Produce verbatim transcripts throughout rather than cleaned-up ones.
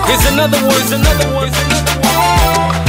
Here's another one, here's another one, here's another one.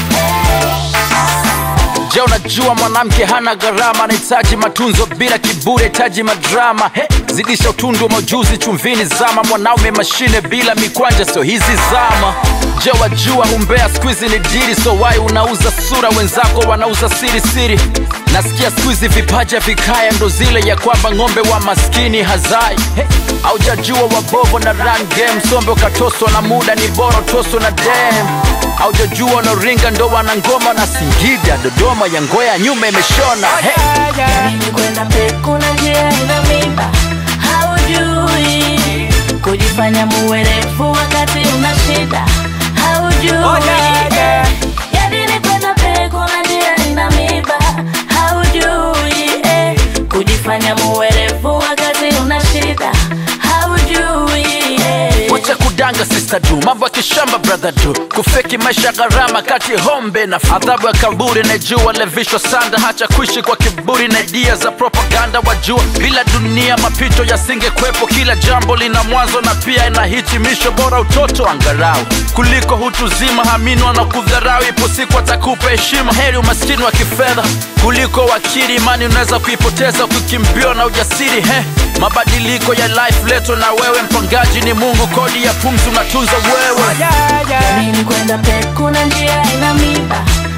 Je, unajua mwanamke hana gharama, anahitaji matunzo bila kiburi, hitaji madrama. Hey, zidisha utundu maujuzi chumvini zama, mwanaume mashine bila mikwanja so hizi zama. Je, wajua umbea squeeze ni diri, so why unauza sura wenzako wanauza siri siri. Nasikia squeeze vipaja vikaya ndo zile ya kwamba ngombe wa maskini hazai. Hey, haujajua wabovo na run game, sombe ukatoswa na muda ni bora toswa na dem. Haujajua no ringa ndo wana ngoma na Singida Dodoma ya ngoya nyuma imeshona. Hey, yani kwenda peku na njia ina mimba, haujui kujifanya muwerefu wakati una shida, haujui yani kwenda peku na njia ina mimba, haujui eh, kujifanya muwerefu wakati una shida, haujui eh. Wacha kudanga sister du, mambo ya kishamba brother du, kufeki maisha gharama kati hombe na adhabu ya kaburi. Najua levishwa sanda, hacha kuishi kwa kiburi na idea za propaganda. Wajua bila dunia mapito yasinge kwepo, kila jambo lina mwanzo na pia ina hitimisho. Bora utoto angarau kuliko hutu zima, hamini wanakudharau, ipo siku atakupa heshima. Heri umaskini wa kifedha kuliko wakili, imani unaweza kuipoteza kukimbia na ujasiri. He, mabadiliko ya life leto na wewe, mpangaji ni Mungu, kodi ya pumzi unatunza wewe. Yani kwenda peku na njia ina mimba,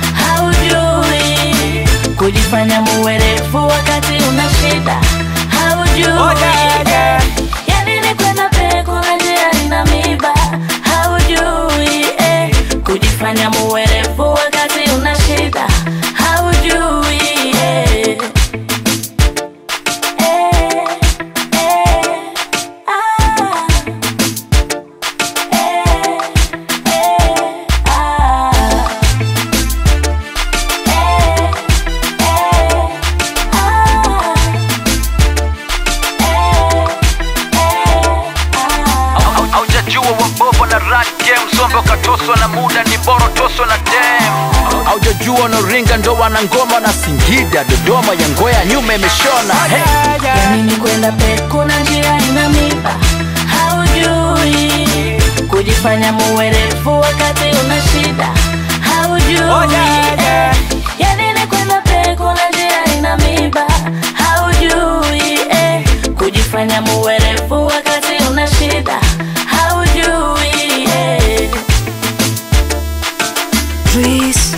haujui kujifanya muwerefu wakati una shida, haujui yani kwenda peku na njia ina mimba, haujui eh, kujifanya muwerefu wakati una shida, haujui eh. Haujajua wabovo na run game, sombe ukatoswa na muda ni bora toswa na dem. Haujajua no ringa ndo wana ngoma na Singida Dodoma ya ngoya nyuma imeshona. Hey, yani kwenda peku na njia ina mimba, haujui kujifanya muwerefu wakati una shida, haujui eh, yani kwenda peku na njia ina mimba, haujui eh, kujifanya muwerefu wakati una shida, haujui eh. Please